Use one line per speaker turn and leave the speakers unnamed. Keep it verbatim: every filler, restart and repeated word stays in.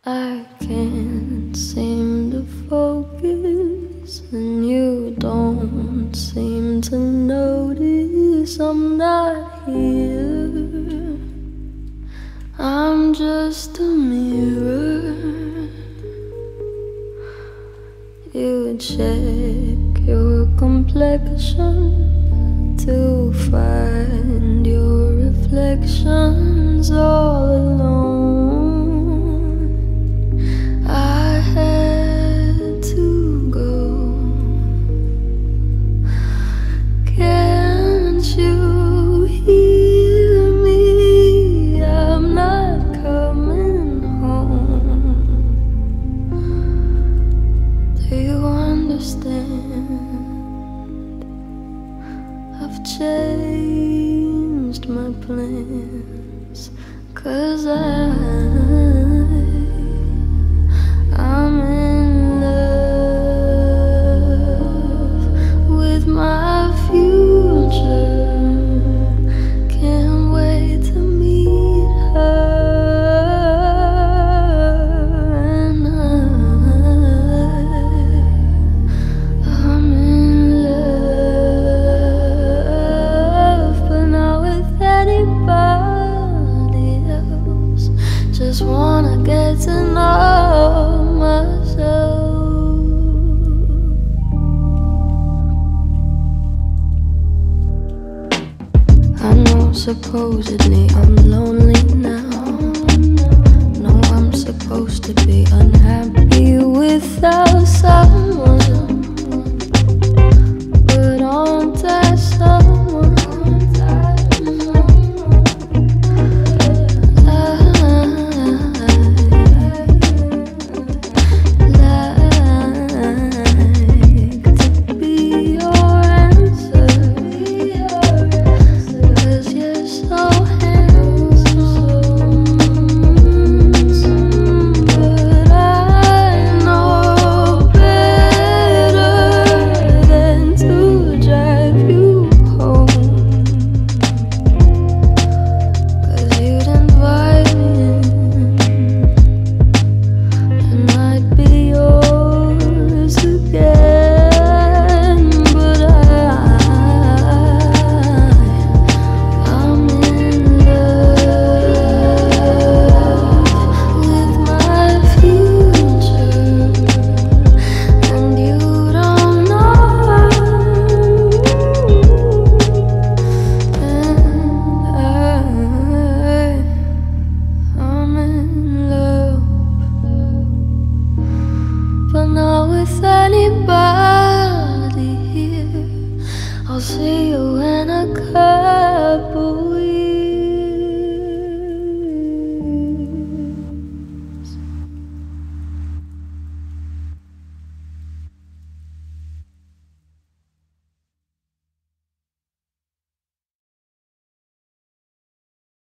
I can't seem to focus, and you don't seem to notice I'm not here. I'm just a mirror. You check your complexion to find your reflections all alone. I had to go. Can't you hear me? I'm not coming home. Do you understand? I've changed my plans, 'cause I I'm in love with my future. Can't wait to meet her, and I I'm in love, but not with anybody else. Just wanna get to know myself. I know supposedly I'm lonely now. No, I'm supposed to be unhappy without someone, but aren't I someone? Anybody here, I'll see you when I come.